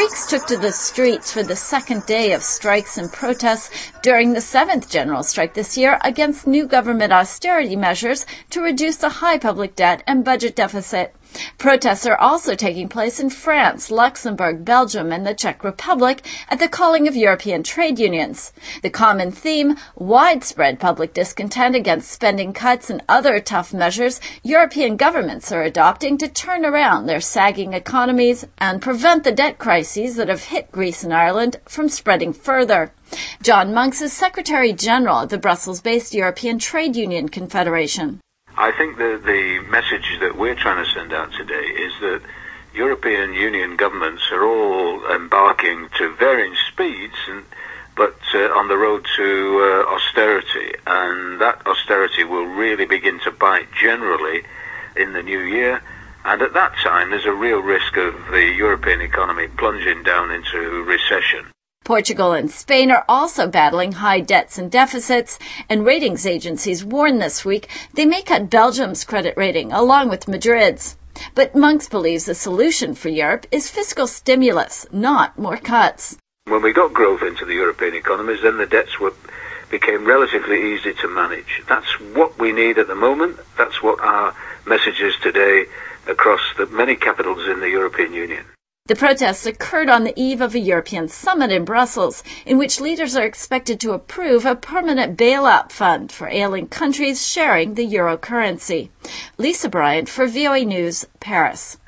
Greeks took to the streets for the second day of strikes and protests during the 7th general strike this year against new government austerity measures to reduce the high public debt and budget deficit. Protests are also taking place in France, Luxembourg, Belgium, and the Czech Republic at the calling of European trade unions. The common theme, widespread public discontent against spending cuts and other tough measures European governments are adopting to turn around their sagging economies and prevent the debt crises that have hit Greece and Ireland from spreading further. John Monks is Secretary General of the Brussels-based European Trade Union Confederation. I think that the message that we're trying to send out today is that European Union governments are all embarking to varying speeds, but on the road to austerity, and that austerity will really begin to bite generally in the new year. And at that time, there's a real risk of the European economy plunging down into recession. Portugal and Spain are also battling high debts and deficits, and ratings agencies warn this week they may cut Belgium's credit rating along with Madrid's. But Monks believes the solution for Europe is fiscal stimulus, not more cuts. When we got growth into the European economies, then the debts became relatively easy to manage. That's what we need at the moment. That's what our message is today across the many capitals in the European Union. The protests occurred on the eve of a European summit in Brussels, in which leaders are expected to approve a permanent bailout fund for ailing countries sharing the euro currency. Lisa Bryant for VOA News, Paris.